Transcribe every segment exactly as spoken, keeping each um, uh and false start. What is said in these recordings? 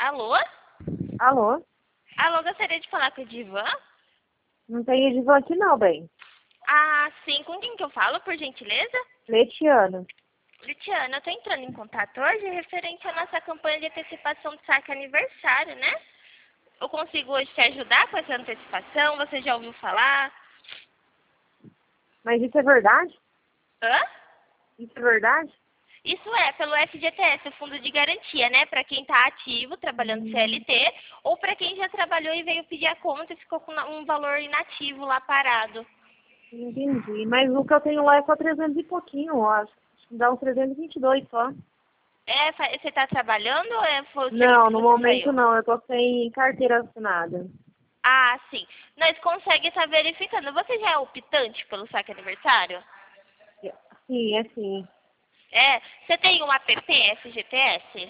Alô? Alô? Alô, gostaria de falar com o Divan? Não tem Edivan aqui não, bem. Ah, sim. Com quem que eu falo, por gentileza? Letiana. Litiana, eu tô entrando em contato hoje referente à nossa campanha de antecipação de saque aniversário, né? Eu consigo hoje te ajudar com essa antecipação? Você já ouviu falar? Mas isso é verdade? Hã? Isso é verdade? Isso é pelo F G T S, o Fundo de Garantia, né? Para quem está ativo, trabalhando C L T, ou para quem já trabalhou e veio pedir a conta e ficou com um valor inativo lá parado. Entendi. Mas o que eu tenho lá é só trezentos e pouquinho, eu acho. Dá uns trezentos e vinte e dois só. É, fa- você está trabalhando ou é, foi o serviço Não, que no você momento saiu? não. Eu tô sem carteira assinada. Ah, sim. Nós conseguimos estar verificando. Você já é optante pelo saque aniversário? Sim, é sim. É. Você tem o app F G T S?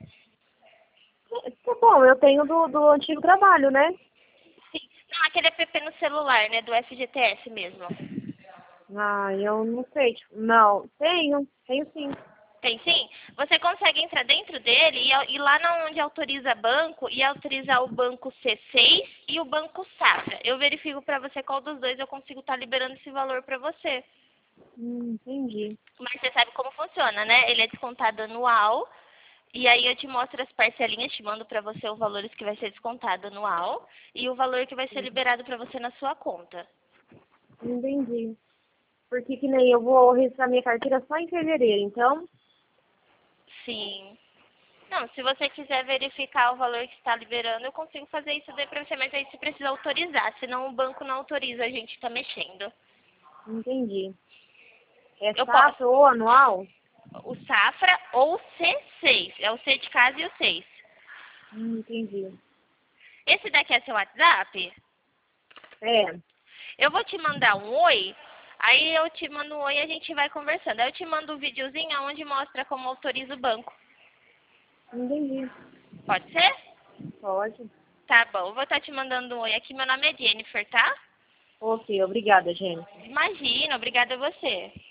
Tá bom, eu tenho do, do antigo trabalho, né? Sim. Não, aquele app no celular, né? Do F G T S mesmo. Ah, eu não sei. Tipo, não, tenho. Tenho sim. Tem sim? Você consegue entrar dentro dele e, ir lá na onde autoriza banco e autorizar o banco C seis e o banco Safra. Eu verifico para você qual dos dois eu consigo estar liberando esse valor para você. Hum, entendi. Mas você sabe como funciona, né? Ele é descontado anual. E aí eu te mostro as parcelinhas, te mando para você os valores que vai ser descontado anual e o valor que vai ser liberado para você na sua conta. Entendi. Porque que nem eu vou registrar minha carteira só em fevereiro, então... Sim. Não, se você quiser verificar o valor que está liberando, eu consigo fazer isso daí para você, mas aí você precisa autorizar, senão o banco não autoriza a gente estar mexendo. Entendi. É Eu posso. safra ou anual? O Safra ou o C seis. É o C de casa e o seis. Hum, entendi. Esse daqui é seu WhatsApp? É, Eu vou te mandar um oi, aí eu te mando um oi e a gente vai conversando. Aí eu te mando um videozinho onde mostra como autoriza o banco. entendi. Pode ser? Pode. Tá bom, eu vou estar te mandando um oi aqui. Meu nome é Jennifer, tá? Ok, obrigada, gente. Imagina, obrigada a você.